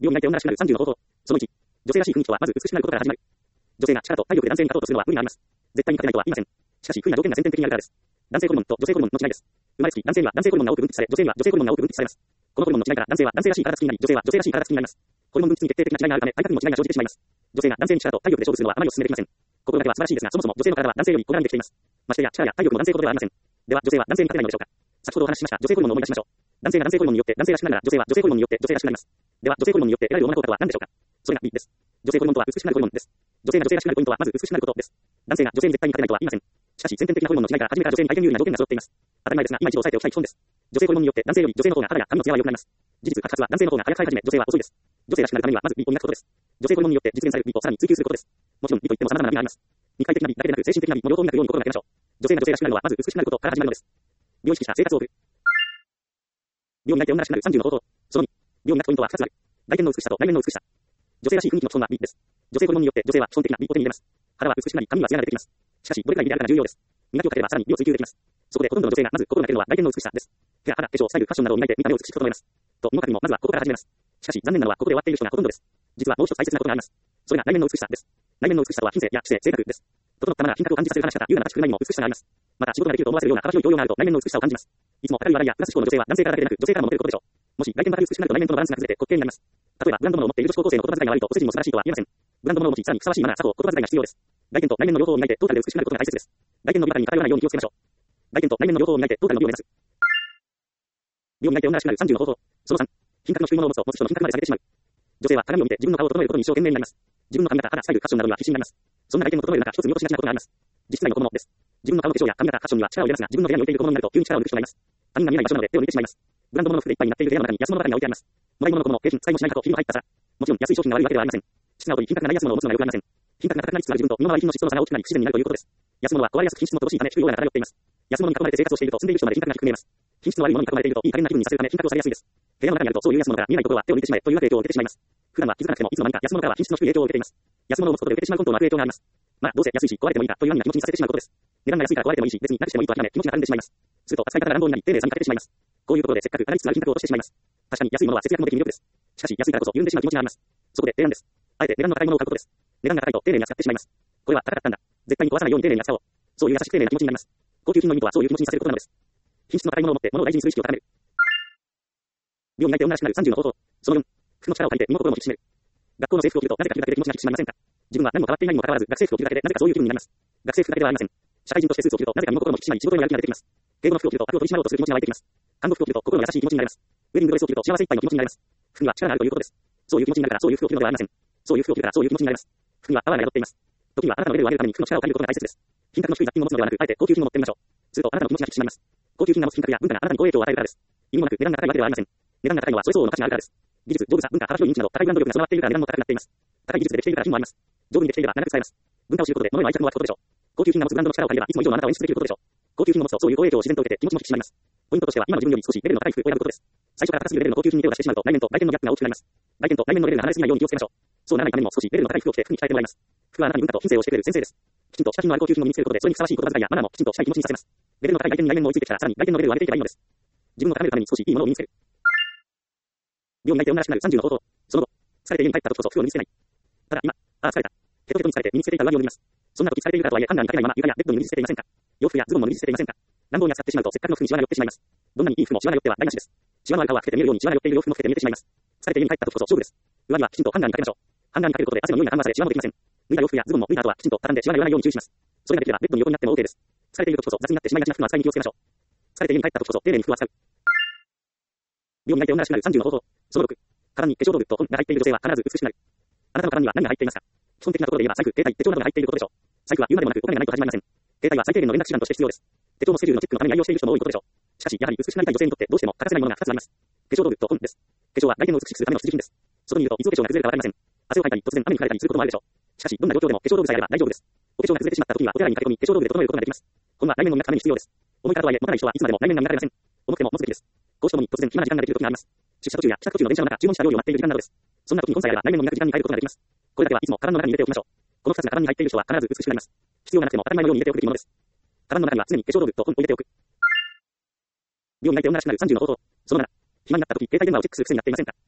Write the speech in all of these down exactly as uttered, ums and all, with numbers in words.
病院内定女らしくなるさんじゅうの方法。そのいち、女性らしい雰囲気とはまず美しくなることから始まる。女性が力と体力で男性に勝とうとするのは無理があります。絶対に勝てないとは言いません。しかし、不利な条件が先天的にあるからです。男性ホルモンと女性ホルモンの違いです。生まれつき、男性には男性ホルモンが多く分泌され、女性には女性ホルモンが多く分泌されます。このホルモンの違いから男性は男性らしい体つきになり、女性は女性らしい体つきになります。ホルモン分泌に決定的な違いがあるため、体格にも違いが生じてしまいます。女性が男性に力と体力で勝負するのはあまりお勧めできません。心だけは素晴らしいですが、そもそも女性の体は男性より小柄にできています。ましてや、力や体力も男性ほどではありません。では、女性は男性に勝てないのでしょうか。先ほどお話ししました女性ホルモンを思い出しましょう。男性が男性ホルモンによって男性らしくなるなら、女性は女性ホルモンによって女性らしくなります。では、女性ホルモンによって得られる主な効果とは何でしょうか。それが B です。女性ホルモンとは美しくなるホルモンです。女性が女性らしくなるポイントはまず美しくなることです。男性が女性に絶対に勝てないとは言いません。しかし、先天的なホルモンの違いから初めから女性に相手に有利な条件が揃っています。当たり前ですが、今一度押さえておきたい基本です。女性ホルモンによって男性より女性の方が肌や髪の艶は良くなります。事実、発達は男性の方が早く生え始め、女性は遅いです。女性らしくなるためにはまず美を磨くことです。女性ホルモンによって実現される美をさらに追求することです。もちろん美といっても様々な美があります。肉体的な美だけでなく精神的な美も両方磨くように心がけましょう。女性が女性らしくなるのはまず美しくなることから始まるのです。美を意識した生活を送る。美を磨いて女らしくなるさんじゅうの方法。そのに、美を磨くポイントはふたつある。外見の美しさと内面の美しさ。女性らしい雰囲気の基本は美です。女性ホルモンによって女性は基本的な美を手に入れます。肌は美しくなり、髪は艶が出てきます。しかし、どれくらい美であるかが重要です。磨きをかければさらに美を追求できます。そこでほとんどの女性がまず心がけるのは外見の美しさです。手や肌、化粧、スタイル、ファッションなどを磨いて見た目を美しく整えます。と、見もかくにもまずはここから始めます。しかし、残念なのはここで終わっている人がほとんどです。実はもう一つ大切なことがあります。それが内面の美しさです。内面の美しさとは品性や知性、性格です。整ったまま品格を感じさせる話し方、優雅な立ち振る舞いにも美しさがあります。また仕事ができると思わせるような幅広い教養があると内面の美しさを感じます。いつも明るい笑いやプラス思考の女性は男性からだけでなく女性からもモテることでしょう。もし外見ばかり美しくなると内面とのバランスが崩れて滑稽になります。例えばブランド物を持っている女子高校生の言葉遣いが悪いとご主人も素晴らしいとは言えません。ブランド物を持ちさらにふさわしいマナー、作法、言葉遣いが必要です。外見と内面の両方を磨いてトータルで美しくなることが大切です。外見の美肌に偏らないように気をつけましょう。外見と内面の両方を磨いてトータルの美を目指す。美を磨いて女らしくなるさんじゅうの方法。そのさん、品格の低いものを持つと持つ人の品格まで下げてしまう。女性は鏡を見て自分の顔を整えることに一生懸命になります。自分の髪型、肌、スタイル、ファッションなどには必死になります。そんな外見を整える中、一つ見落としがちなことがあります。実質内の子供です。自分の顔の化粧や髪型、ファッションには力を入れますが、自分の部屋に置いている子供になると急に力を抜く人がいます。他人が見えない場所なので手を抜いてしまいます。ブランド物の服でいっぱいになっている部屋の中に安物ばかりが置いてあります。もらい物の子供、景品、使いもしないかとフィルム入った皿。もちろん安い商品が悪いわけではありません。質が劣り品格がない安物を持つのが良くありません。品格が高くなりつつある自分と身の回り品の質の差が大きくなり不自然になるということです。安物は壊れやすく品質も乏しいため低いオーラが漂っています。安物に囲まれて生活をしていると住んでいる人まで品格が低く見えます。品質の悪いものに囲まれているといい加減な気分にさせるため品格をされやすいです。部屋の中にあるとそういう安物から見えないところは手を抜いてしまえという悪影響を受けてしまいます。普段は気づかなくてもいつの間にか安物からは品質の低い影響を受けています。安物を持つことで受けてしまう本当の悪影響があります。まあどうせ安いし壊れてもいいかというような気持ちにさせてしまうことです。値段が安いから壊れてもいいし別になくしてもいいと諦め気持ちが緩んでしまいます。すると扱い方が乱暴になり丁寧さに欠けてしまいます。こういうところでせっかく上がりつつある品格を落としてしまいます。確かに安いものは節約もでき魅力です。しかし安いからこそ緩んでしまう気持ちがあります。そこで提案です。あえて値段の高いものを買うことです。値段が高いと丁寧に扱ってしまいます。これは高かったんだ。絶対に壊さないように丁寧に扱おう。そういう優しく丁寧な気持ちになります。高級品の意味とはそういう気持ちにさせることなのです。品質の高いものを持って物を大事にする意識を高める。美を磨いて女らしくなるさんじゅうの方法。そのよん、服の力を借りて身も心も引き締める。学校の制服を着るとなぜか着るだけで気持ちが引き締まりませんか。自分は何も変わっていないにもかかわらず学生服を着るだけでなぜかそういう気分になります。学生服だけではありません。社会人としてスーツを着るとなぜか身も心も引き締まり仕事へのやる気が出てきます。敬語の服を着ると悪を取り締まろうとする気持ちが湧いてきます。看護服を着ると心の優しい気持ちになります。ウェディングドレスを着ると幸せいっぱいの気持ちになります。服には力があるということです。そういう気持ちになるからそういう服を着るのではありません。そういう服を着るからそういう気持ちになります。服にはパワーが宿っています。時にはあなたのレベルを上げるために服の力を借りることが大切です。品格の低い雑品を持つのではなく、あえて高級品を持ってみましょう。するとあなたの気持ちが引き締まります。高級品が持つ品格や文化があなたに好影響を与えるからです。意味もなく値段が高いわけではありません。値段が高いのはそれ相応の価値があるからです。技術、丈夫さ、文化、幅広い認知など高いブランド力が備わっているから値段も高くなっています。高い技術でできているから品もあります。丈夫にできていれば長く使えます。文化を知ることで物への愛着も湧くことでしょう。高級品が持つブランドの力を借りればいつも以上のあなたを演出できることでしょう。高級品を持つとそういう好影響を自然と受けて気持ちも引き締まります。ポイントとしては今の自分より少しレベルの高い服を選ぶことです。最初から高すぎるレベルの高級品に手を出してしまうと内面と外見のギャップが大きくなります。外見と内面のレベルが離れすぎないように気をつけましょう。そうならないためにも少しレベルの高い服を着て服に鍛えてもらいます。服はあなたに文化と品性をしてくれる先生です。きちんとした品のある高級品を身につけることでそれにふさわしい言葉遣いやマナーもきちんとしたい気持ちにさせます。レベルの高い外見に内面も追いついてきたらさらに外見のレベルを上げていけばいいのです。自分を高めるために少しいいものを身につける。美を磨いて女らしくなるさんじゅうの方法。その後、疲れて家に帰った時こそ服を身につけない。ただ今、ああ疲れた。ヘトヘトに疲れて身につけていた上着を脱ぎます。そんな時疲れているからとはいえハンガーにかけないまま床やベッドに脱ぎ捨てていませんか。洋服やズボンも脱ぎ捨てていませんか。乱暴に扱ってしまうとせっかくの服にシワが寄ってしまいます。どんなにいい服もシワが寄っては台無しです。シワのある顔はつけて見えるようにシワが寄っている洋服もつけて見えてしまいます。疲れて家に帰った時こそ勝負です。上着はきちんとハンガーにかけましょう。ハンガーにかけることで汗の匂いが緩和されシワもできません。脱いだ洋服やズボンも脱いだ後はきちんと畳んでシワが寄らないように注意します。それができればベッドに横になっても OK です。疲れている時こそ雑になってしまいがちな服の扱いに気をつけましょう。疲れて家に帰った時こそ丁寧に服を扱う。美を磨いて女らしくなるさんじゅうの方法。そのろく、体に化粧道具と本が入っている女性は必ず美しくなる。あなたの体には何が入っていますか。基本的なところで言えば財布、携帯、手帳などが入っていることでしょう。財布は言うまでもなくお金がないと始まりません。携帯は最低限の連絡手段として必要です。手帳もスケジュールのチェックのために愛用している人も多いことでしょう。しかしやはり美しくなりたい女性にとってどうしても欠かせないものがふたつあります。化粧道具と本です。化粧は外見を美しくするための必需品です。外にいるといつお化粧が崩れるかわかりません。汗をかいたり突然雨に降られたりすることもあるでしょう。しかしどんな状況でも化粧道具さえあれば大丈夫です。お化粧が崩れてしまった時にはお手洗いに駆け込み化粧道具で整えることができます。本は内面を磨くために必要です。重いからとはいえ持たない人はいつまでも内面が磨かれません。重くても持つべきです。講師ともに突然暇な時間ができる時があります。出社途中や帰宅途中の電車の中、注文した料理を待っている時間などです。そんな時に本さえあれば内面を磨く時間に変えることができます。これだけはいつもカバンの中に入れておきましょう。このふたつがカバンに入っている人は必ず美しくなります。必要がなくても当たり前のように入れておくべきものです。カバンの中には常に化粧道具と本を入れておく。美を磨いて女らしくなるさんじゅうの方法。そのなな、暇になった時携帯電話をチェックする癖になっていませんか。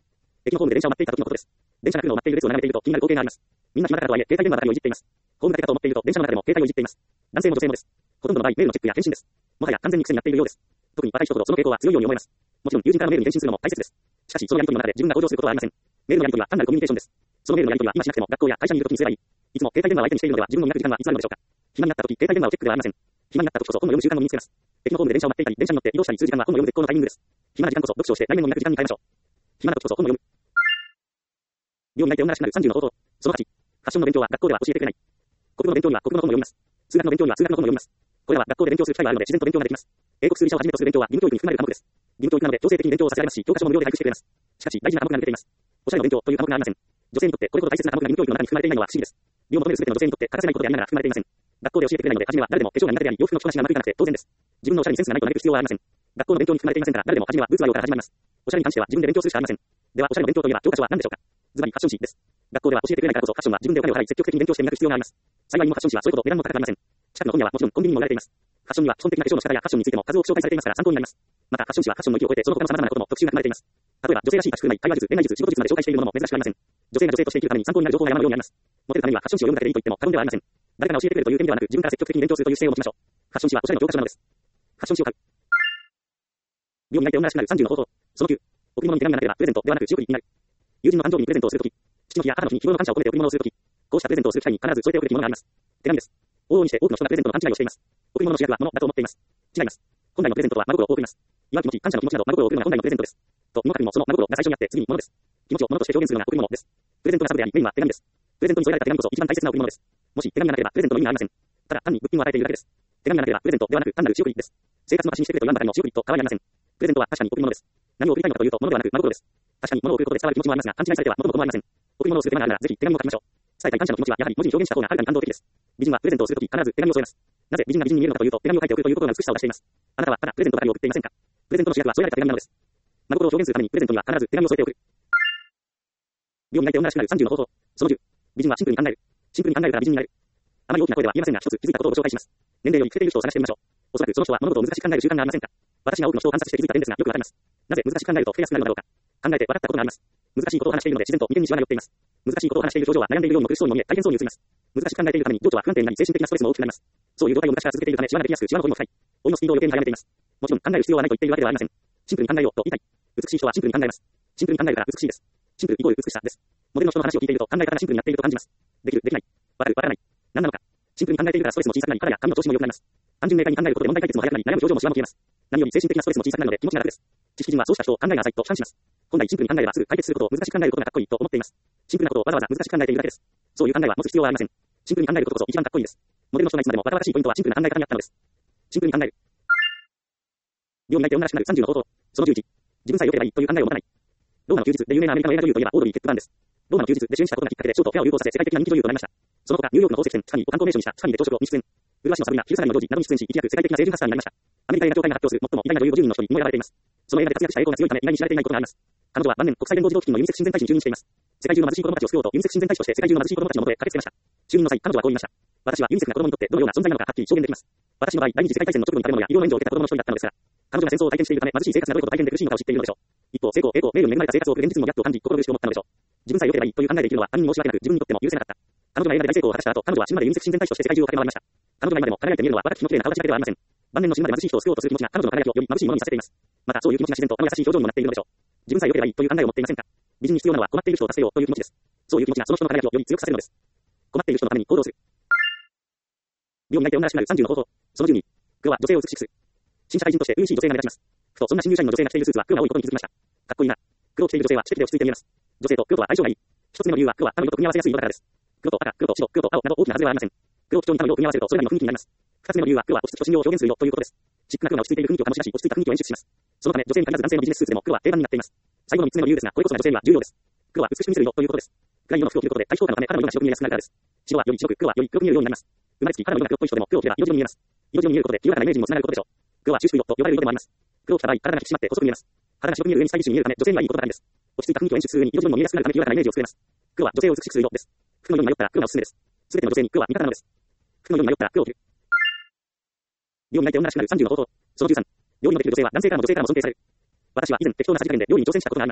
駅のホームで電車を待っていた時のことです。電車が来るのを待っている列を眺めていると気になる光景があります。みんな暇だからとはいえ、携帯電話ばかりをいじっています。ホームだけかと思っていると、電車の中でも携帯をいじっています。男性も女性もです。ほとんどの場合、メールのチェックや返信です。もはや完全に癖になっているようです。特に若い人ほどその傾向は強いように思えます。もちろん友人からのメールに返信するのも大切です。しかし、そのやり取りの中で自分が向上することはありません。メールのやり取りは単なるコミュニケーションです。そのメールのやり取りは今しなくても学校や会社にいる時にすればいい。いつも携帯電話を相手にしているのでは自分の磨く時間はいつあるのでしょうか。暇になった時、携帯電話をチェックではありません。暇になった時こそ本を読む習慣を身につけます。駅のホームで電車を待っていたり、電車に乗って移動したりする時間は本を読む絶好のタイミングです。暇な時間こそ読書をして来年の磨く時間に変えましょう。暇な時こそ本を読む。病に泣いて女らしくなるさんじゅうの方法。そのはち、ファッションの勉強は学校では教えてくれない。国語の勉強には国語の本を読みます。数学の勉強には数学の本を読みます。これは学校で勉強する機会があるので自然と勉強ができます。英国数理者をはじめとする勉強は義務教育に含まれる科目です。義務教育なので強制的に勉強をさせられますし、教科書も無料で配布してくれます。しかし大事な科目が抜けています。おしゃれの勉強という科目がありません。女性にとってこれほど大切な科目が義務教育の中に含まれていないのは不思議です。美を求める全ての女性にとって欠かせないことでありながら含まれていません。学校で教えてくれないので、初めは誰でも化粧が苦手であり、洋服の着こなしがうまくいかなくて当然です。自分のおしゃれにセンスがないと嘆く必要はありません。学校の勉強に含まれていませんから、誰でも初めはブーツは用から始まります。おしゃれに関しては自分で勉強するしかありません。では、おしゃれの勉強といえば教科書は何でしょうか。ズバリファッション誌です。学校では教えてくれないからこそファッションは自分でお金を払い積極的に勉強して磨く必要があります。幸いにもファッション誌はそれほど値段も高くありません。近くの本屋はもちろんコンビニにも売られています。ファッションには基本的な化粧の仕方やファッションについても数多く紹介されていますから参考になります。またファッション誌はファッションの域を超えてその他の様々なことも特集が組まれています。例えば女性らしい立ち振る舞い、会話術、恋愛術、仕事術まで紹介しているものも珍しくありません。女性が女性として生きるために参考になる情報が山のようにあります。モテるためにはファッション誌を読むだけでいいと言っても過言ではありません。誰かが教えてくれるという点ではなく、自分から積極的に勉強するという姿勢を持ちましょう。ファッション誌はおしゃれの教科書なのです。ファッション誌を買う。美を磨いて女らしくなるさんじゅうの方法。そのきゅう、贈り物に手紙がなければプレゼントではなく仕送りになる。友人の誕生日にプレゼントをするとき、父の日や母の日に日頃の感謝を込めて贈り物をするとき、こうしたプレゼントをする機会に必ず添えておくべきものがあります。手紙です。往々にして多くの人がプレゼントの勘違いをしています。贈り物の主役は物だと思っています。違います。本来のプレゼントとは真心を送ります。祝う気持ち、感謝の気持ちなど真心を送るのが本来のプレゼントです。と、にもかくにもその真心が最初にあって次に物です。気持ちを物として表現するのが贈り物です。プレゼントがサブであり、メインは手紙です。プレゼントに添えられた手紙こそ一番大切な贈り物です。もし手紙がなければプレゼントの意味がありません。ただ単に物品を与えているだけです。手紙がなければプレゼントではなく単なる仕送りです。生活の足しにしてくれと言わんばかりの仕送りと変わりありません。プレゼントは確かに贈り物です。何を贈りたいのかというと物ではなく真心です。確かに物を贈ることで伝わる気持ちもありますが、勘違いされては元も子もありません。贈り物をする手間があるならぜひ手紙を書きましょう。伝えたい感謝の気持ちはやはり文字に表現した方がはるかに感動的です。美人はプレゼントをするとき必ず手紙を添えます。なぜ美人が美人に見えるのかというと、手紙を書いておくということが美しさを出しています。あなたはただプレゼントばかりを送っていませんか。プレゼントの主役は添えられた手紙なのです。真心を表現するためにプレゼントには必ず手紙を添えておく。美を磨いて女らしくなるさんじゅうの方法。そのじゅう、美人はシンプルに考える。シンプルに考えるから美人になる。あまり大きな声では言えませんが、一つ気づいたことをご紹介します。年齢より老けている人を探してみましょう。おそらくその人は物事を難しく考える習慣がありませんか。私が多くの人を観察して気づいた点ですが、よくわかります。なぜ難しく考えると老けやすくなるのだろうか。考えて分かったことがあります。難しいことを話しているので自然と眉間にシワが寄っています。難しいことを話している表情は悩んでいるようにも苦しそうにも見え、大変そうに映ります。難しく考えているために情緒は不安定になり、精神的なストレスも大きくなります。そういう状態を昔から続けているため、シワができやすく、シワの彫りも深い。老いのスピードを余計に早めています。もちろん考える必要はないと言っているわけではありません。シンプルに考えようと言いたい。美しい人はシンプルに考えます。シンプルに考えるから美しいです。シンプルイコール美しさです。モデルの人の話を聞いていると考え方がシンプルになっていると感じます。できる、できない。わかる、わからない。何なのか。シンプルに考えているからストレスも小さくなり、体や髪の調子も良くなります。単純明快に考えることで問題解決も早くなり、悩む表情もシワも消えます。何より精神的なストレスも小さくなるので気持ちが楽です。知識人はそうした人を考えが浅いと批判します。本来シンプルに考えればすぐ解決することを難しく考えることがかっこいいと思っています。シンプルなことをわざわざ難しく考えているだけです。そういう考えは持つ必要はありません。シンプルに考えることこそ一番かっこいいです。モデルの人がいつまでもバカバカしいポイントはシンプルな考え方にあったのです。シンプルに考える。美を磨いて女らしくなるさんじゅうの方法。そのじゅういち、自分さえ良ければいいという考えを持たない。ローマの休日で有名なアメリカの映画女優といえばオードリー・ヘップバーンです。ローマの休日で主演したことがきっかけでショーとフェアを流行させ世界的な人気女優となりました。その他ニューヨークの宝石店ティファニーを観光名所にしたティファニーで朝食をに出演。麗しのサブリナ、昼下がりのジョージなどに出演し、一躍世界的な清純派スターになりました。アメリカ映画協会が発表する最も偉大な女優ごじゅうにんの一人にも選ばれています。その映画で活躍した栄光が強いため意外に知られていないことがあります。彼女は晩年国際連合児童基金のユニセフ親善大使に就任しています。世界中の貧しい子供たちを救おうとユニセフ親善大使として世界中の貧しい子供たちの元へ駆けつけました。就任の際、彼女はこう言いました。私はユニセフが子供にとってどのような存在なのかはっきり証言できます。私の場合、第二次世界大戦の直後に食べ物や医療の援助を受けた子供の一人だったのですが、彼女が戦争を体験しているため貧しい生活がどれほど大変で苦しいのかを知っているのでしょう。一方、成功、栄光、名誉に恵まれた生活を送る現実にもギャップを感じ、心苦しく思ったのでしょう。自分さえ良ければいいという考えで生きるのは他人に申し訳なく自分にとっても許せなかった。彼女が映画で大成功を果たした後、彼女は死ぬまでユニセフ親善大使として世界中を駆け回りました。彼女が今でも輝いて見えるのは若き日の綺麗な顔立ちだけではありません。晩年の死ぬまで貧しい人を救おうとする気持ちが彼女の輝きをより貧しいものにさせています。またそういう気持ちが自然とあの優しい表情にもなっているのでしょう。自分さえ良ければいいという考えを持っていませんか。美人に必要なのは困っている人を助けようという気持ちです。そういう気持ちがその人の輝きをより強くさせるのです。困っている人のために行動する。美を磨いて女らしくなるさんじゅうの方法。そのじゅうに、黒は女性を美しくする。新社会人として初々しい女性が目立ちます。ふとそんな新入社員の女性が着ているスーツは黒が多いことに気づきました。かっこいいな。黒を着ている女性は知的で落ち着いて見えます。女性と黒とは相性がいい。一つ目の理由は黒は髪色と組み合わせやすい色だからです。黒と赤、黒と白、黒と青など大きな外れはありません。黒を基調に髪色を組み合わせるとそれなりの雰囲気になります。二つ目の理由は黒は落ち着きと信用を表現する色ということです。シックな黒が落ち着いている雰囲気を醸し出し、落ち着いた雰囲気を演出します。そのため女性に限らず男性のビジネススーツでも黒は定番になっています。最後の三つ目の理由ですが、これこそが女性には重要です。黒は美しく見せる色ということです。暗い色の服を着ることで対比効果のため肌の色が白く見えやすくなるからです。白はより白く、黒はより黒く見えるようになります。生まれつき肌の色が黒っぽい人でも黒を着れば色白に見えます。色白に見えることで清らかなイメージにもつながることでしょう。黒は収縮色と呼ばれる色でもあります。黒を着た場合、体が引き締まって細く見えます。肌が白く見える上にスタイリッシュに見えるため女性にはいいことばかりです。落ち着いた雰囲気を演出する上に色白にも見えやすくなるため清らかなイメージを作れます。黒は女性を美しくする色です。服の色に迷ったら黒がおすすめです。すべての女性に黒は味方なのです。服の色に迷ったら黒を着る。美を磨いて女らしくなるさんじゅうの方法。そのじゅうさん、料理のできる女性は男性からも女性からも尊敬される。私は以前適当なさじ加減で料理に挑戦したことがあります。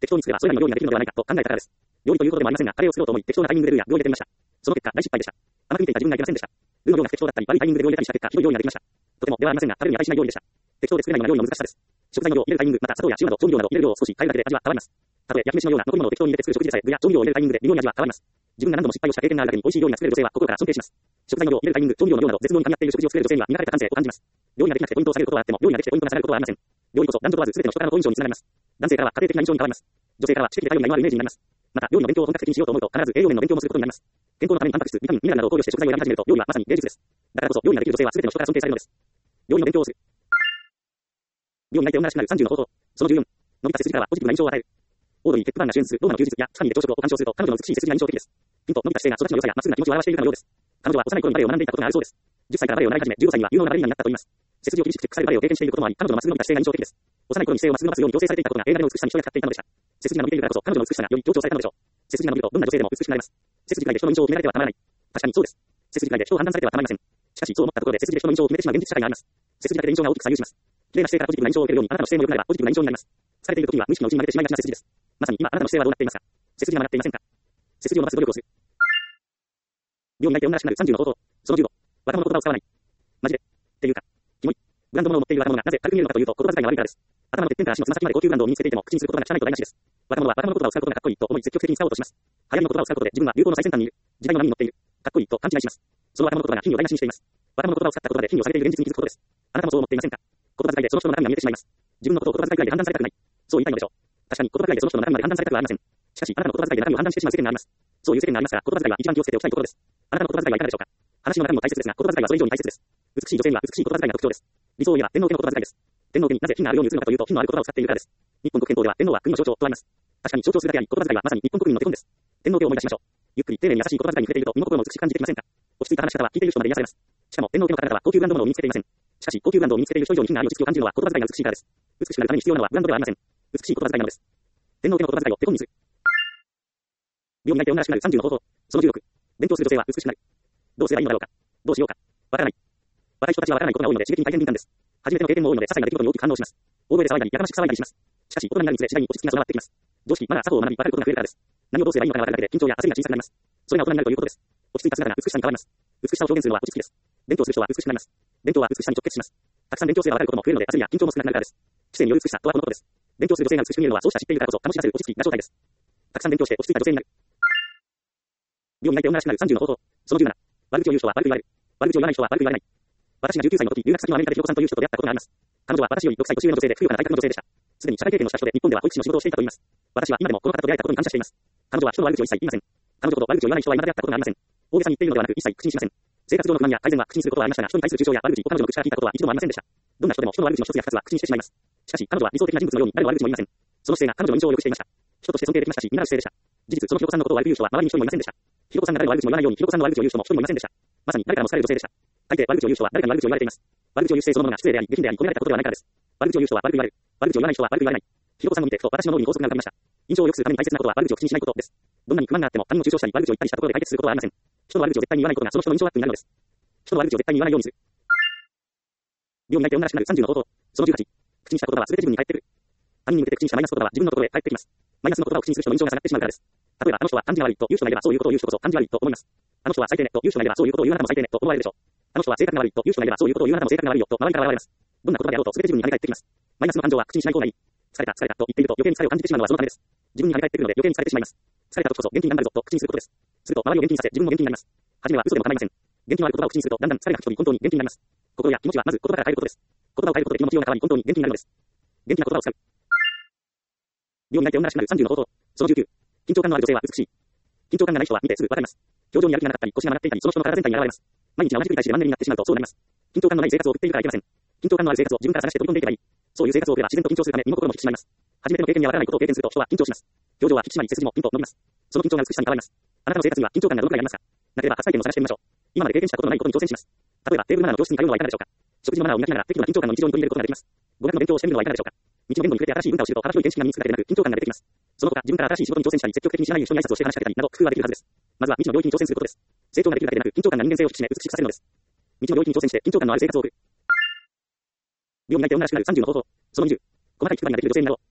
適当に作ればそれなりの料理ができるのではないかと考えたからです。料理ということでもありませんが、カレーを作ろうと思い適当なタイミングでルーや具を入れてみました。その結果、大失敗でした。甘く見ていた自分がいけませんでした。ルーの量が不適当だったり、悪いタイミングで具を入れたりした結果、ひどい料理ができました。とてもではありませんが、食べるに値しない料理でした。適当で作れないのが料理の難しさです。食材の量を入れるタイミング、また砂糖や塩など調味料など入れる量を少し変えるだけで味は変わります。たとえ焼き飯のような残り物を適当に入れて作る食事でさえ、具や調味料を入れるタイミングで微妙に味は変わります。自分が何度も失敗をした経験があるだけに美味しい料理が作れる女性は心から尊敬します。食材の量を入れるタイミング、調味料の量など絶妙に噛み合っている食事を作れる女性には見られた感性を感じます。料理ができなくてポイントを下げることはあっても、料理ができてポイントが下がることはありません。料理こそ男女問わず全ての人からの好印象につながります。男性からは家庭的な印象に変わります。女性からは知的で頼りがいのあるイメージになります。また、料理の勉強を本格的にしようと思うと、必ず栄養面の勉強もすることになります。健康のためにタンパク質、ビタミン、ミネラルなどを考慮して食材を選び始めると、料理はまさに芸術です。だからこそ、料理ができる女性は全ての人から尊敬されるのです。料理の勉強をする。料理がいて女らしくなるさんじゅうの方法。そのじゅうよん。伸びた背筋からはポジティブな印象を与える。オードリー・ヘップバーンが主演するローマの休日やスパニーで朝食を鑑賞すると、彼女の美しい背筋が印象的です。ピンと伸びた姿勢が育ちの良さやまっすぐな気持ちを表しているかのようです。彼女は幼い頃にバレエを学んでいたことがあるそうです。じゅっさいからバレエを習い始め、じゅうごさいには有能なバレリーナになったといいます。背筋を厳しくチェックされるバレエを経験していることもあり、彼女のまっすぐ伸びた姿勢が印象的です。幼い頃に姿勢をまっすぐ伸ばすように強制されていたことが映画での美しさに一役買っていたのでした。背筋が伸びているからこそ彼女の美しさがより強調されたのでしょう。背筋が伸びるとどんな女性でも美しくなれます。背筋ぐらいで人の印象を決められてはたまらない。確かにそうです。背筋ぐらいで人を判断されてはたまりません。しかしそう思ったところで背筋で人の印象を決めてしまう現実社会があります。背筋だけで印象が大きく左右します。綺麗な姿勢からポジティブな印象を受けるように、あなたの姿勢も良くなればポジティブな印象になります。疲れている時には無意識のうちに曲げてしまいがちな背筋です。まさに今あなたの姿勢はどうなっていますか？背筋が曲がっていませんか？背筋を伸ばす努力をする。料理がいて女らしくなるさんじゅうの方法。そのじゅうご。若者の言葉を使わない。マジで。っていうか、キモい。ブランド物を持っている若者がなぜ軽く見えるのかというと、言葉遣いが悪いからです。頭のてっぺんから足のつま先まで高級ブランドを身につけていても、口にすることが汚いと台無しです。若者は若者の言葉を使うことがかっこいいと思い積極的に使おうとします。流行りの言葉を使うことで自分は流行の最先端にいる。時代の波に乗っている。かっこいいと勘違いします。その若者の言葉が金を台無しにしています。若者の言葉を使った言葉で金をされている現実に気づくことです。あなたもそう思っていませんか？言葉遣いでその人の中身が見えてしまいます。自分のことを言葉遣いで判断されたくない。そう言いたいのでしょう。確かに言葉遣いでその人の中身まで判断されたくはありません。しかし、あなたの言葉遣いで中身を判断してしまう世間があります。そういう世間がありますが、言葉遣いは一番気をつけておきたいところです。あなたの言葉遣いはいかがでしょうか？話の中身も大切ですが、言葉遣いはそれ以上に大切です。美しい女性には美しい言葉遣いが特徴です。理想を言えば天皇家の言葉遣いです。天皇家になぜ金があるように映るのかというと、金のある言葉を使っているからです。日本国憲法では天皇は国の象徴とあります。確かに象徴するだけあり、言葉遣いはまさに日本国民の手本です。天皇家を思い出しましょう。ゆっくり丁寧に優しい言葉遣いに触れていると身心の美しく感じてきませんか？落ち着いた話し方は聞いている人まで癒されます。しかも天皇家の方々は高級ブランド物を身につけていません。しかし高級ブランドを身につけている人以上に金がある実を感じるのは言葉遣いが美しいからです。美しくなるために必要なのはブランドではありません。美しい言葉遣いなのです。天皇家の言葉遣いを手本にする。病に泣いて女らしくなるさんじゅうの方法。そのじゅうろく。勉強する女性は美しくなる。どうすればいいのだろうか。どうしようか。わからない。若い人たちはわからないことが多いので刺激に大変敏感です。初めての経験も多いので些細な出来事に大きく反応します。大声で騒いだり、やかましく騒いだりします。しかし、大人になるにつれ次第に落ち着きが備わってきます。常識、マナー、作法を学び、わかることが増えるからです。何をどうすればいいのかがわかるだけで緊張や焦りが小さくなります。それが大人になるということです。落ち着いた姿が美しさに変わります。美しさを表現するのは落ち着きです。勉強する人は美しくなります。勉強は美しさに直結します。たくさん勉強すればわかることも増えるので焦りや緊張も少なくなるからです。知性による美しさとはこのことです。勉強する女性が美しく見えるのはそうした知っているからこそ醸し出せる落ち着きな状態です。たくさん勉強して落ち着いた女性になる。病に泣いて女らしくなるさんじゅうの方法。そのじゅうなな。悪口を言う人は悪く言われる。悪口を言わない人は悪く言われない。私がじゅうきゅうさいの時、留学先のアメリカでひろこさんという人と出会ったことがあります。彼女は私よりろくさい年上の女性で、ふくよかな体格の女性でした。すでに社会経験のした人で、日本では保育士の仕事をしていたといいます。私は今でもこの方と出会えたことに感謝しています。彼女は人の悪口を一切言いません。彼女と悪口を言わない人は今まで出会ったことがありません。大げさに言っているのではなく、一切口にしません。生活上の不満や改善は口にすることはありましたが、人に対する中傷や悪口を彼女の口から聞いたことは一度もありませんでした。どんな人でも人の悪口の一つや二つは口にしてしまいます。しかし、彼女は理想的な人物のように誰の悪口も言いません。その姿勢が彼女の印象を良くしていました。人として尊敬できましたし、見習う姿勢でした。事実、そのひろこさんのことを悪く言う人は周りに一人もいませんでした。ひろこさんが誰の悪口も言わないように、ひろこさんの悪口を言う人も一人もいませんでした。まさに誰からも好かれる女性でした。大抵悪口を言う人は誰かの悪口を言われています。悪口を言う姿勢そのものが失礼であり、下品であり、込められたことではないからです。悪口を言う人は悪く言われる。悪口を言わない人は悪く言われない。ひろこさんを見てふと私の脳裏に高速が浮かびました。印象を良くするために大切なことは悪口を口にしないことです。どんなに不満があっても他人を中傷したり悪口を言ったりしたところで解決することはありません。人の悪口を絶対に言わないことがその人の印象アップになるのです。人の悪口を絶対に言わないようにする。病に泣いて女らしくなるさんじゅうの方法。そのじゅうはち。口にした言葉は全て自分に返ってくる。他人に向けて口にしたマイナス言葉は自分のところへ返ってきます。マイナスの言葉を口にする人の印象が下がってしまうからです。例えば、あの人は感じが悪いという人がいればそういうことを言う人こそ感じ悪いと思います。あの人は最低ねという人がいればそういうことを言うあなたも最低ねと思われるでしょう。あの人は性格が悪いという人がいればそういうことを言うあなたも性格が悪いよと周りから笑われます。どんな言葉であろうと全て自分に跳ね返ってきます。マイナスの感情は口にしない方がいい。疲れた疲れたと言っていると余計に疲れを感じてしまうのはそのためです。自分に跳ね返ってくるので余計に疲れてしまいます。疲れた時こそ元気になるぞと口にすることです。すると周りを元気にさせ自分も元気になります。初めは嘘でも構いません。元気のある言葉を口にするとだんだん疲れが吹き飛び本当に元気になります。心や気持ちはまず言葉から変えることです。言葉を変えることで気持ちようが変わり本当に元気になるのです。元気な言葉を使う。病に泣いて女らしくなるさんじゅうの方法。そのじゅうきゅう。緊張感のある女性は美しい。緊張感がない人は見てすぐわかります。表情にやる気がなかったり腰が曲がっていたりその人の体全体に現れます。毎日が同じ繰り返しでマンネリになってしまうとそうなります。緊張感のない生活を送っているからいけません。緊張感のある生活を自分から探して飛び込んでいけばいい。そういう生活を送れば自然と緊張するため身も心も引き締まります。初めての経験やわからないことを経験すると人は緊張します。表情は引き締まり背筋もピンと伸びます。その緊張が美しさに変わります。あなたの生活には緊張感がどのくらいありますか？なければ初体験を探してみましょう。今まで経験したことのないことに挑戦します。例えばテーブルマナーの教室に通うのはいかがでしょうか？食事のマナーを磨きながら適度な緊張感の日常に取り入れることができます。語学の勉強をしてみるのはいかがでしょうか？道の言語に触れて新しい文化を知ると幅広い見識が身につくだけでなく緊張感が出てきます。その他自分から新しい仕事に挑戦したり積極的に知らない人に挨拶をして話しかけたりなど工夫ができるはずです。まずは未知の領域に挑戦することです。成長ができるだけでなく緊張感が人間性を引き締め美しくさせるのです。未知の領域に挑戦して緊張感のある生活を送る。病に泣いて女らしくなるさんじゅうの方法。そのにじゅう。細かい気配りができる女性になろう。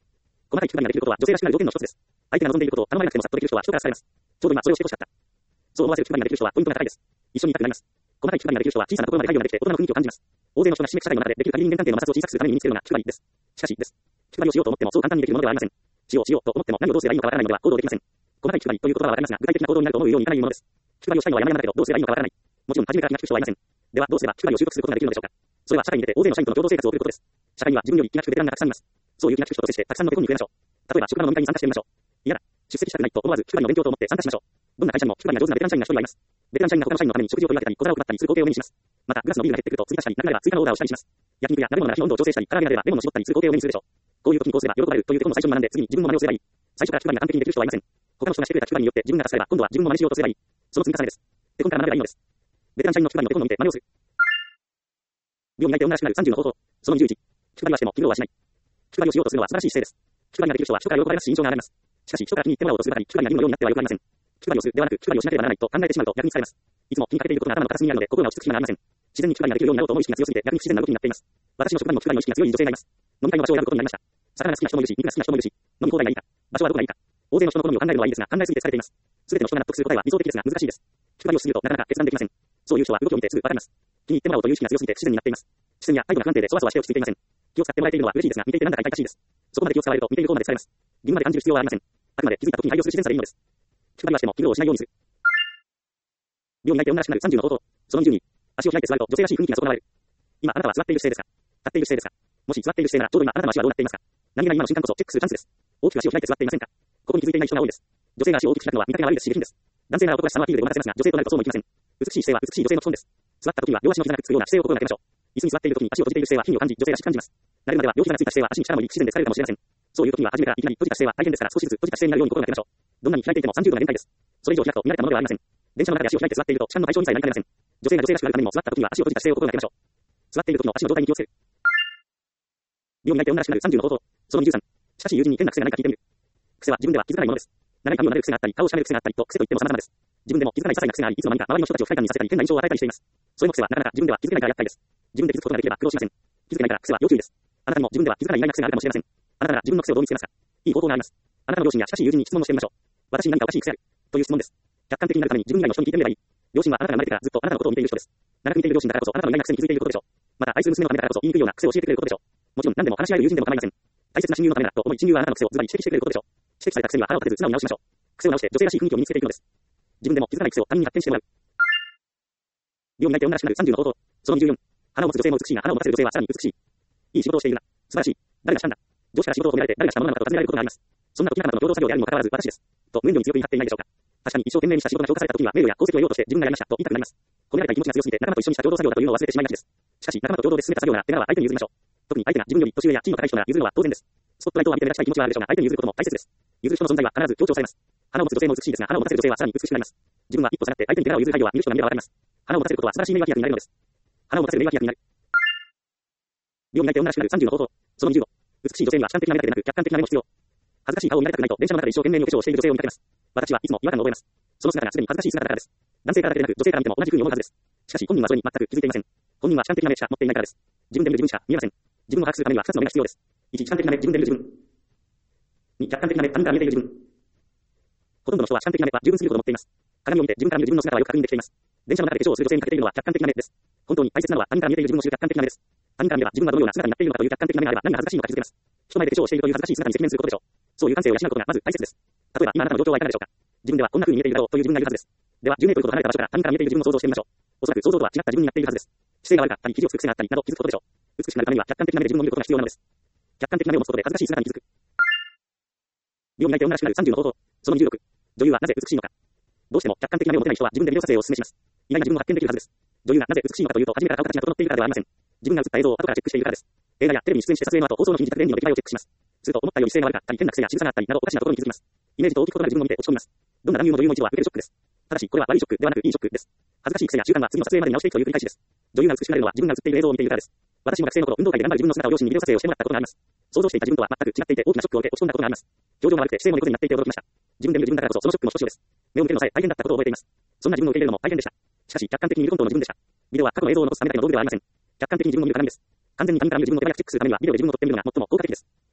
細かい気配りができることは女性らしくなる条件の一つです。相手が望んでいることを頼まれなくてもさっとできる人は人から好かれます。ちょうど今それをしてほしかった。そう思わせる気配りができる人はポイントが高いです。一緒にいたくなります。細かい気配りができる人は小さなところまで太陽ができて大人の雰囲気を感じます。大勢の人がひしめく社会の中でできる限り人間関係の摩擦を小さくするために身につけるのが気配りです。しかしです。気配りをしようと思ってもそう簡単にできるものではありません。しようしようと思っても何をどうすればいいのかわからないのでは行動できません。細かい気配りという言葉はわかりますが、具体的な行動になると思うようにいかないものです。気配りをしたいのは山々だけどどうすればいいのかわからない。もちろん初めから気が利く人はいません。ではどうすれば気配りを習得することができるのでしょうか。それは社会に出て大勢の社員との共同生活を送ることです。社会には自分より気が利くベテランがたくさんいます。そういう気が利く人と接してたくさんの手本に触れましょう。例えば職場の飲み会に参加してみましょう。嫌だ。出席したくないと思わず気配りの勉強と思って参加しましょう。どんな会社にも気配りが上手なベテラン社員が一人はいます。ベテラン社員が他の社員のために食事を取り分けたり小皿を配ったりする光景を目にします。またグラスのビールが減ってくると追加したりなくなれば追加のオーダーをしたりします。焼肉や鍋物が火の温度を調整したり、唐揚げが出ればレモンを絞ったりする光景を目にするでしょう。こういう時にこうすれば喜ばれるという手本を最初に学んで次に自分も真似をすればいい。最初から気配りが完璧にできる人はいません。他の人がしてくれた気配りによって自分が助かれば今度は自分も真似しようとすればいい。その積み重ねです。手本から学べばいいのです。ベテラン社員の気配りの手本を見て真似をする。病に泣いて女らしくなるさんじゅうの方法。そのにじゅういち。気配りはしても気苦労はしない。気配りをしようとするのは素晴らしい姿勢です。気配りができる人は人から喜ばれますし印象が上がります。しかし人から気に入ってもらおうとするばかり気配りが義務のようになってはよくありません。気配りをするではなく気配りをしなければならないと考えてしまうと逆に疲れます。いつも気にかけていることが頭の片隅にあるので心が落ち着く暇がありません。自然に気配りができるようになろうと思う意識が強すぎて逆に不自然な動きになっています。私の職場にも気配りの意識が強い女性がいます。飲み会の場所を選ぶことになりました。魚が好きな人もいるし、肉が好きな人もいるし、飲み放題がいいか、場所はどこがいいか、大勢の人の好みを考えるのはいいですが、考えすぎて疲れています。すべての人が納得する答えは理想的ですが難しいです。気配りをしすぎるとなかなか決断できません。そういう人は動きを見てすぐわかります。気に入ってもらおうという意識が強すぎて不自然になっています。視線や態度が不安定でそわそわして落ち着いていません。気を使ってもらえているのは嬉しいですが、見ていてなんだか痛々しいです。そこまで気を使われると見ている方まで疲れます。義務まで感じる必要はありません。あくまで気づいた時に配慮する自然さでいいのです。気配りはしても気苦労をしないようにする。病に泣いて女らしくなるさんじゅうの方法。そのにじゅうに。足を開いて座ると女性らしい雰囲気が損なわれる。今あなたは座っている姿勢ですか？立っている姿勢ですか？もし座っている姿勢ならちょうど今あなたの足はどうなっていますか？何気ない今の瞬間こそチェックするチャンスです。大きく足を開いて座っていませんか？ここに気づいていない人が多いです。女性が足を大きく開くのは見た目が悪いですし下品です。男性なら男らしさのアピールでごまかせますが、女性となるとそうもいきません。美しい姿勢は美しい女性の基本です。座った時には両足の膝がくっつくような姿勢を心がけましょう。椅子に座っている時に足を閉じている姿勢は品を感じ、女性らしく感じます。慣れるまでは両膝がついた姿勢は足に力も入り不自然で疲れるかもしれません。そういう時には初めからいきなり閉じた姿勢は大変ですから少しずつ閉じた姿勢になるように心がけましょう。どんなに開いていてもさんじゅうどが限界です。それ以上開くと見られたものではありません。電車の中で足を開いて座っていると痴漢の対象にさえなりかねません。女性が女性らしくなるためにも座った時には足を閉じた姿勢を心がけましょう。座っている時の足の状態に気をつける。病に泣いて女らしくなるさんじゅうの方法。そのにじゅうさん。しかし友人に変な癖が何か聞いてみる。癖は自分では気づかないものです。何か髪を撫でる癖があったり、顔をしかめる癖があったりと癖といっても様々です。自分でも気づかない些細な癖があり、いつの間にか周りの人たちを不快感にさせたり変な印象を与えたりしています。それの癖はなかなか自分では気づけないから厄介です。自分で気づくことができれば苦労しません。気づけないから癖は要注意です。あなたにも自分では気づかない意外な癖があるかもしれません。あなたなら自分の癖をどう見つけますか？いい方法があります。あなたの両親や親しい友人に質問をしてみましょう。私に何かおかしい癖あるという質問です。客観的になるために自分以外の人に聞いてみればいい。両親はあなたが生まれてからずっとあなたのことを見ている人です。長く見ている両親だからこそあなたの意外な癖に気づいていることでしょう。また愛する娘のためだからこそ言いにくいような癖を教えてくれることでしょう。もちろん何でも話し合える友人でも構いません。大切な親友のためだと思い親友はあなたの癖をズバリ指摘してくれることでしょう。指摘された癖には腹を立てず素直に直しましょう。癖を直して女性らしい雰囲気を身につけていくのです。自分でも気づかない癖を他人に発展してもらう。病に泣いて女らしくなるさんじゅうの方法。そのにじゅうよん。花を持つ女性も美しいが花を持たせる女性はさらに美しい。いい仕事をしているな。素晴らしい。誰がしたんだ。上司から仕事を褒められて誰がしたものなのかと尋ねられることがあります。そんな時あなたの共同作業であるにもかかわらず私です。と無遠慮に強く言い張っていないでしょうか。確かに一生懸命にした仕事が評価された時には名誉や功績を得ようとして自分がやりましたと言いたくなります。褒められた気持ちが強すぎて仲間と一緒にした共同作業だというのを忘れてしまいがちです。しかし仲間と共同で進めた作業なら手柄は相手に譲りましょう。特に相手が自分より年上や地位の高い人なら譲るのは当然です。スポットライトを浴びて目立ちたい気持ちはあるでしょうが相手に譲ることも大切です。譲る人の存在は必ず強調されます。花を持つ女性も美しいですが花を持たせる女性はさらに美しくなります。自分は一歩下がって相手に手柄を譲る態度は見る人が見ればわかります。花を持たせることは素晴らしい名誉役になるのです。花を持たせる名誉役になる。病に泣いて女らしくなるさんじゅうの方法。そのにじゅうご。美しい女性には主観的な目だけでなく客観的な目も必要。恥ずかしい顔を見られたくないと電車の中で一生懸命にお化粧をしている女性を見かけます。私はいつも違和感を覚えます。その姿がすでに恥ずかしい姿だからです。男性からだけでなく女性から見ても同じくに思うはずです。しかし本人はそれに全く気づいていません。本人は主観的な目しか持っていないからです。自分で見る自分しか見えません。自分を把握するためにはふたつの目が必要です。いち、主観的な目、自分で見る自分。に、客観的な目、他人から見ている自分。ほとんどの人は主観的な目は十分すぎると思っています。鏡を見て自分から見る自分の姿はよく確認できています。電車の中で化粧をする女性に欠けているのは客観的な目です。本当に大切なのは他人から見ている自分を知る客観的な目です。他人から見れば自分がどのような姿になっているのかという客観的な目があれば何が恥ずかしいのか気づけます。人前で化粧をしているという恥ずかしい姿に赤面することでしょう。そういう感性を養うことがまず大切です。例えば今あなたの状況はいかがでしょうか。自分ではこんな風に見えているだろうという自分がいるはずです。ではじゅうメートルほど離れた場所から他人から見えている自分を想像してみましょう。おそらく想像とは違った自分になっているはずです。姿勢が悪かったり肘をつく癖があったりなど気づくことでしょう。美しくなるためには客観的な目で自分を見ることが必要なのです。客観的な目を持つことで恥ずかしい姿に気づく。病に泣いて女らしくなるさんじゅうの方法。そのにじゅうろく。女優はなぜ美しいのか。どうしても客観的な目を持てない人は自分でビデオ撮影をお勧めします。意外な自分を発見できるはずです。女優がなぜ美しいのかというと初めから顔形が整っているからではありません。自分が映った映像を後からチェックしているからです。映画やテレビに出演して撮影の後放送の日に自宅で演技の出来栄えをチェックします。すると思ったより姿勢が悪かったり変な癖や仕草があったりなどおかしなところに気づきます。イメージと大きく異なる自分を見て落ち込みます。どんな男優も女優も一度は受けるショックです。ただしこれは悪いショックではなくいいショックです。恥ずかしい癖や習慣は次の撮影までに直していくという繰り返しです。女優が美しくなるのは自分が映っている映像を見ているからです。私も学生の頃運動会で頑張る自分の姿を両親にビデオ撮影をしてもらったことがあります。想像していた自分とは全く違っていて大きなショックを受け落ち込んだことがあります。表情が悪くて姿勢も猫背になっていて驚きました。自分で見る自分だからこそそのショックもひとしおです。目を向けるのさえ大変だったことを覚えています。そんな自分を受け入れるのも大変でした。しかし客観的に見る本当の自分でした。ビデオは過去の映像を残すためだけの道具ではありません。客観的に自分を見る鏡です。完全に他人から見る自分の手早くチェックするためにはビデオで自分を撮ってみるのが最も効果的です。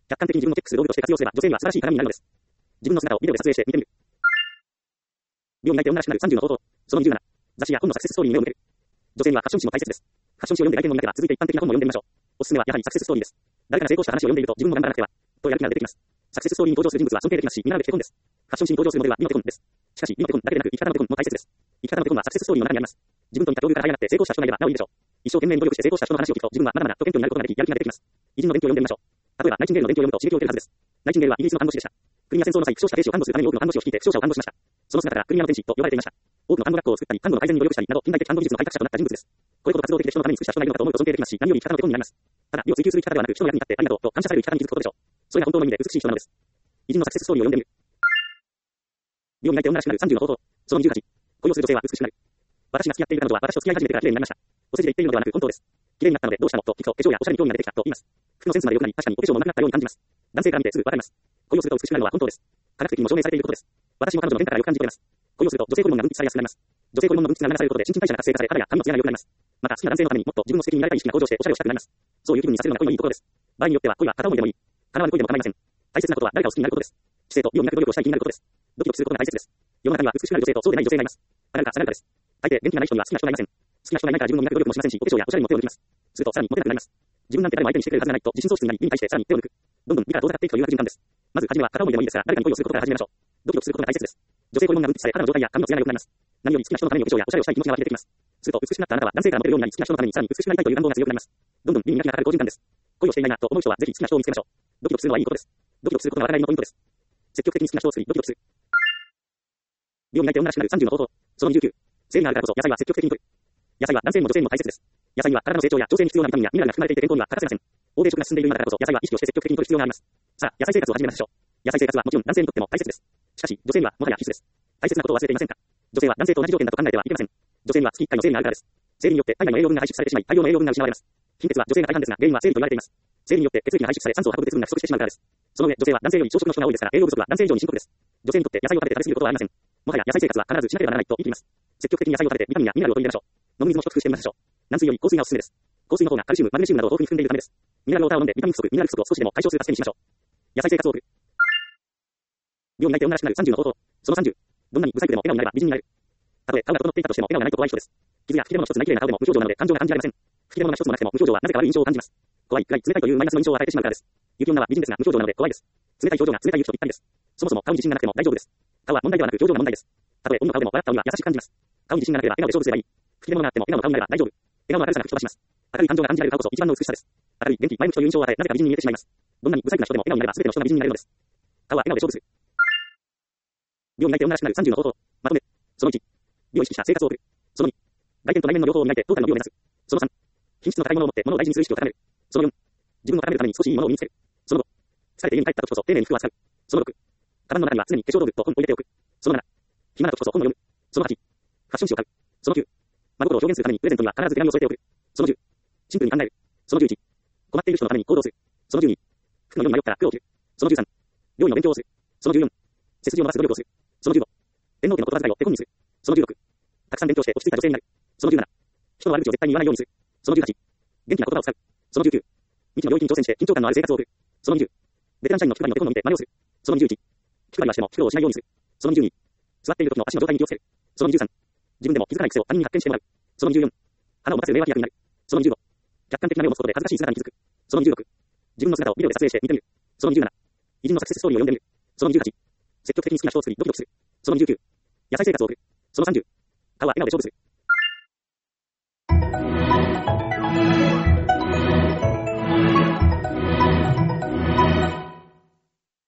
客観的に自分のチェックする道具として活用すれば、女性には素晴らしい鏡になるのです。自分の姿をビデオで撮影して見てみる。美を磨いて女らしくなるさんじゅうの方法。そのにじゅうなな。雑誌や本のサクセスストーリーに目を向ける。女性にはファッション誌も大切です。ファッション誌を読んで外見も磨けば、続いて一般的な本も読んでみましょう。おすすめはやはりサクセスストーリーです。誰かが成功した話を読んでいると自分も頑張らなくては、とやる気が出てきます。サクセスストーリーに登場する人物は尊敬できますし、見習うべき手本です。ファッション誌に登場するモデルは美の手本です。しかし、美の手本だけでなく、生き方の手本も大切です。生き方の手本はサクセスストーリーの中にあります。自分と似た境遇から這い上がって成功した人がいればなおいいでしょう。一生懸命に努力して成功した人の話を聞くと、自分はまだまだと謙虚になることができ、やる気が出てきます。偉人の勉強を読んでみましょう。例えば、ナイチンゲールの勉強を読むと刺激を受けるはずです。ナイチンゲールはイギリスの看護師でした。クリミア戦争の際、負傷した兵士を看護するために多くの看護師を率いて負傷者を看護しました。その姿からクリミアの天使と呼ばれていました。多くの看護学校を作ったり、看護の改善に努力したりなど、近代的看護技術の開拓者となった人物です。これほど活動的で人のために尽くした人がいるのかと思うと尊敬できますし、何より生き方の手本になります。ただ、美を追求する生き方ではなく、人の役に立ってありがとうと感謝される生き方に気づくことでしょう。それが本当の意味で美しい人なのです。偉人のサクセスストーリーを読んでみる。美を磨いて女らしくなるさんじゅうの方法。そのにじゅうはち。恋をする女性は美しくなる。私が付き合っている彼女は私と付き合い始めてから綺麗になりました。お世辞で言っているのではなく本当です。綺麗になったのでどうしたのと聞くと、化粧やおしゃれに興味が出てきたと言います。服のセンスまで良くなり、確かにお化粧も上手くなったように感じます。男性から見てすぐわかります。恋をすると美しくなるのは本当です。科学的にも証明されていることです。私も彼女の変化からよく感じています。恋をすると女性ホルモンが分泌されやすくなります。女性ホルモンの分泌が流されることで新陳代謝が活性化され、肌や髪の艶が良くなります。また好きな男性のためにもっと自分の責任になりたい意識が向上しておしゃれをしたくなります。そういう気分にさせるのが恋のいいところです。場合によっては恋は片思いでもいい。叶わぬ恋でも構いません。大切なことは誰かを好きになることです。知性と美を磨く努力をしたい気になることです。ドキドキすることが大切です。世の中には美しくなる女性とそうでない女性がいます。離れた、離れたです。大抵元気がない人には好きな人がいません。好きな人がいないから自分も磨く努力もしませんし、お化粧やおしゃれにも手を抜きます。するとさらにモテなくなります。自分なんて誰も相手にしてくれるはずがないと自信喪失になり、美に対してさらに手を抜く。どんどん美から遠ざかっていくという悪循環です。まず初めは片思いでもいいですが、誰かに恋をすることから始めましょう。ドキドキすることが大切です。女性ホルモンが分泌され、肌の状態や髪の艶が良くなります。何より好きな人のためにお化粧やおしゃれをしたい気持ちが湧き出てきます。すると美しくなったあなたは男性からモテるようになり、好きな人のためにさらに美しくなりたいという願望が強くなります。どんどん美に磨きがかかる好循環です。恋をしていないなと思う人はぜひ好きな人を見つけましょう。ドキドキするのはいいことです。ドキドキすることが笑いのポイントです。積極的に好きな人を作り、ドキドキする。美を磨いて女らしくなるさんじゅうの方法。そのにじゅうきゅう。生理があるからこそ野菜は積極的に摂る。野菜は男性にも女性にも大切です。野菜には体の成長や女性に必要なビタミンやミネラルが含まれていて健康には欠かせません。欧米食が進んでいる今だからこそ野菜は意識をして積極的に摂る必要があります。さあ、野菜生活を始めましょう。野菜生活はもちろん男性にとっても大切です。しかし、女性にはもはや必須です。大切なことを忘れていませんか？女性は男性と同じ条件だと考えてはいけません。女性には月いっかいの生理があるからです。生理によって体内の栄養分が排出されてしまい、大量の栄養分が失われます。貧血は女性が大半ですが、原因は生理と言われています。生理によって血液が排出され酸素を運ぶ鉄分が不足してしまうからです。その上、女性は男性より朝食の人が多いですから、栄養不足は男性以上に深刻です。女性にとって野菜を食べて食べ過ぎることはありません。もはや野菜生活は必ずしなければならないと言っています。積極的に野菜を食べてビタミンやミネラルを取り入れましょう。飲み水も一工夫してみましょう。軟水より香水がおすすめです。香水の方がカルシウム、マグネシウムなどを豊富に含んでいるためです。ミネラルウォーターを飲んでビタミン不足、ミネラル不足を少しでも解消する助けにしましょう。野菜生活を送る。美を磨いて女らしくなるさんじゅうの方法。そのさんじゅう。どんなに不細工でも笑顔になれば美人になれる。たとえ顔が整っていたとしても笑顔がないことは人です。傷や吹き出物の一つない綺麗な顔でも無表情なので感情が感じられません。吹き出物が一つもなくても無表情はなぜか悪い印象を感じます。怖い、暗い、冷たいというマイナスの印象を与えてしまうからです。雪女は美人ですが無表情なので怖いです。冷たい表情が冷たい雪とぴったりです。そもそも顔に自信がなくても大丈夫です。顔は問題ではなく表情が問題です。たとえ鬼の顔でも笑った鬼は優しく感じます。顔に自信がなければ笑顔で勝負すればいい。吹き出物があっても笑顔の顔になれば大丈夫。笑顔の明るさが吹き飛ばします。明るい感情が感じられる顔こそ一番の美しさです。明るい、元気、前向きという印象を与え、なぜか美人に見えてしまいます。どんなに不細工な人でも笑顔になれば全ての人が美人になれるのです。顔は笑顔で勝負する。美を磨いて女らしくなるさんじゅうの方法。まとめ。そのいち。美を意識した生活を送る。そのに。外見と内面の両方を磨いてトータルの美を目指す。そのさん。品質の高いものを持って物を大事にする意識を高める。そのよん。自分を高めるために少しいいものを身につける。そのご。疲れて家に帰った時こそ丁寧に服を扱う。そのろく。カバンの中には常に化粧道具と本を入れておく。そのなな。暇な時こそ本を読む。そのはち。ファッション誌を買う。そのきゅう。真心を表現するためにプレゼントには必ず手紙を添えておく。そのじゅう。シンプルに考える。そのじゅういち。困っている人のために行動する。そのじゅうに。服のように迷ったら服を着る。そのじゅうさん。料理の勉強をする。そのじゅうよん。背筋を伸ばす努力をする。そのじゅうご。天皇家の言葉遣いを手本にする。そのじゅうろく。たくさん勉強して落ち着いた女性になる。そのじゅうなな。人の悪口を絶対に言わないようにする。そのじゅうはち。元気な言葉を使う。そのじゅうきゅう。未知の領域に挑戦して緊張感のある生活を送る。そのにじゅう。ベテラン社員の気配りの手本を見て真似をする。そのにじゅういち。気配りはしても苦労をしないようにする。そのにじゅうに。座っている時の足の状態に気をつける。そのにじゅうさん。自分でも気づかない癖を他人に発見してもらう。そのにじゅうよん。花を持たせる名脇役になる。そのにじゅうご。客観的な目を持つことで恥ずかしい姿に気づく。そのにじゅうろく。自分の姿をビデオで撮影して見てみる。そのにじゅうなな。偉人のサクセスストーリーを読んでみる。そのにじゅうはち。積極的に好きな人を作りドキドキする。そのにじゅうきゅう。野菜生活を送る。そのさんじゅう。顔は笑顔で勝負する。